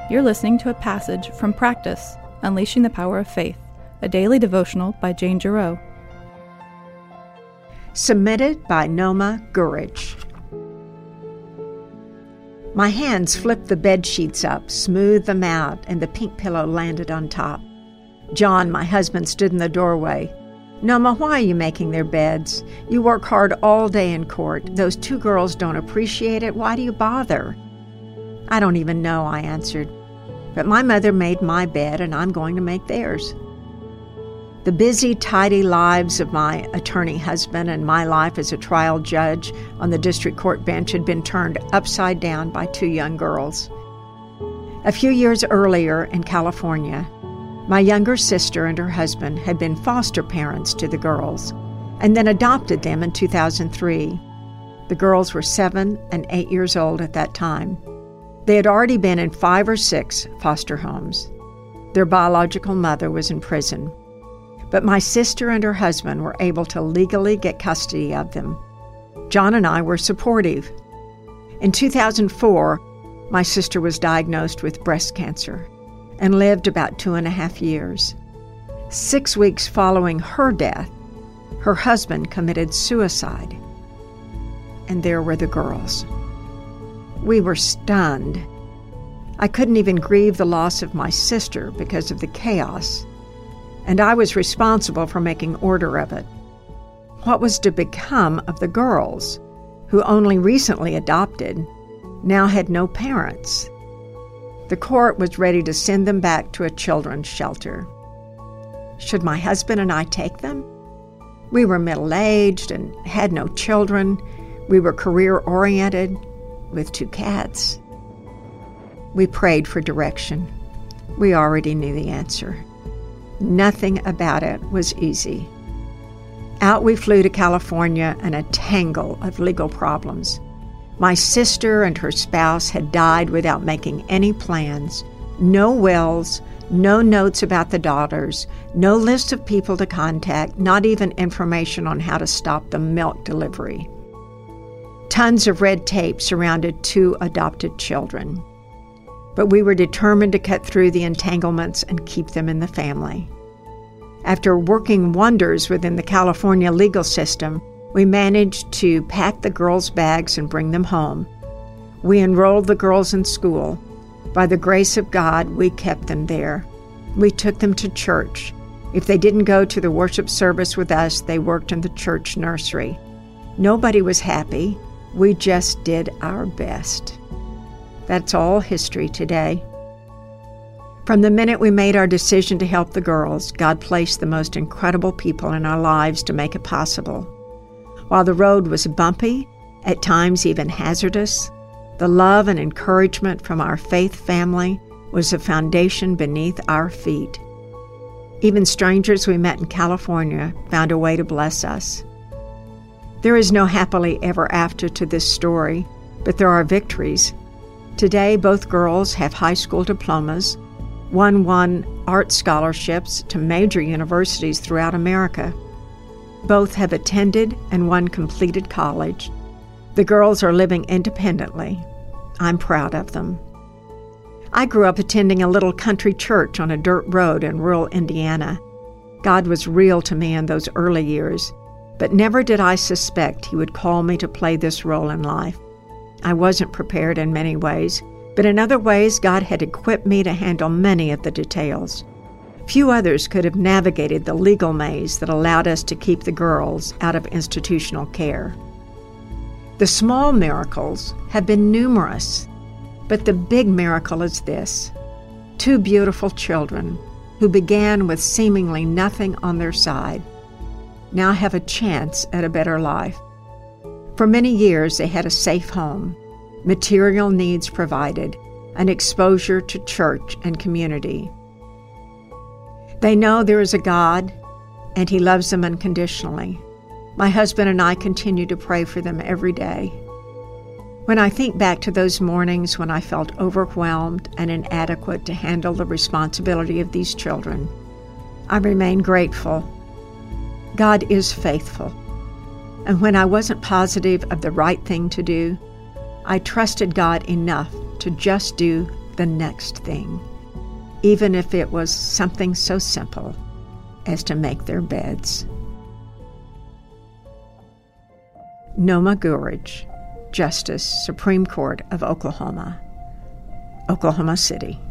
You're listening to a passage from Practice, Unleashing the Power of Faith, a daily devotional by Jane Giroux. Submitted by Noma Gurich. My hands flipped the bed sheets up, smoothed them out, and the pink pillow landed on top. John, my husband, stood in the doorway. "Noma, why are you making their beds? You work hard all day in court. Those two girls don't appreciate it. Why do you bother?" "I don't even know," I answered. "But my mother made my bed, and I'm going to make theirs." The busy, tidy lives of my attorney husband and my life as a trial judge on the district court bench had been turned upside down by two young girls. A few years earlier in California, my younger sister and her husband had been foster parents to the girls and then adopted them in 2003. The girls were 7 and 8 years old at that time. They had already been in 5 or 6 foster homes. Their biological mother was in prison. But my sister and her husband were able to legally get custody of them. John and I were supportive. In 2004, my sister was diagnosed with breast cancer and lived about 2.5 years. 6 weeks following her death, her husband committed suicide. And there were the girls. We were stunned. I couldn't even grieve the loss of my sister because of the chaos, and I was responsible for making order of it. What was to become of the girls, who only recently adopted, now had no parents? The court was ready to send them back to a children's shelter. Should my husband and I take them? We were middle-aged and had no children. We were career-oriented, with 2 cats. We prayed for direction. We already knew the answer. Nothing about it was easy. Out we flew to California in a tangle of legal problems. My sister and her spouse had died without making any plans, no wills, no notes about the daughters, no list of people to contact, not even information on how to stop the milk delivery. Tons of red tape surrounded 2 adopted children. But we were determined to cut through the entanglements and keep them in the family. After working wonders within the California legal system, we managed to pack the girls' bags and bring them home. We enrolled the girls in school. By the grace of God, we kept them there. We took them to church. If they didn't go to the worship service with us, they worked in the church nursery. Nobody was happy. We just did our best. That's all history today. From the minute we made our decision to help the girls, God placed the most incredible people in our lives to make it possible. While the road was bumpy, at times even hazardous, the love and encouragement from our faith family was the foundation beneath our feet. Even strangers we met in California found a way to bless us. There is no happily ever after to this story, but there are victories. Today, both girls have high school diplomas. One won art scholarships to major universities throughout America. Both have attended and one completed college. The girls are living independently. I'm proud of them. I grew up attending a little country church on a dirt road in rural Indiana. God was real to me in those early years, but never did I suspect He would call me to play this role in life. I wasn't prepared in many ways, but in other ways, God had equipped me to handle many of the details. Few others could have navigated the legal maze that allowed us to keep the girls out of institutional care. The small miracles have been numerous, but the big miracle is this: 2 beautiful children who began with seemingly nothing on their side now have a chance at a better life. For many years, they had a safe home, material needs provided, and exposure to church and community. They know there is a God, and He loves them unconditionally. My husband and I continue to pray for them every day. When I think back to those mornings when I felt overwhelmed and inadequate to handle the responsibility of these children, I remain grateful. God is faithful. And when I wasn't positive of the right thing to do, I trusted God enough to just do the next thing, even if it was something so simple as to make their beds. Noma Gurridge, Justice, Supreme Court of Oklahoma, Oklahoma City.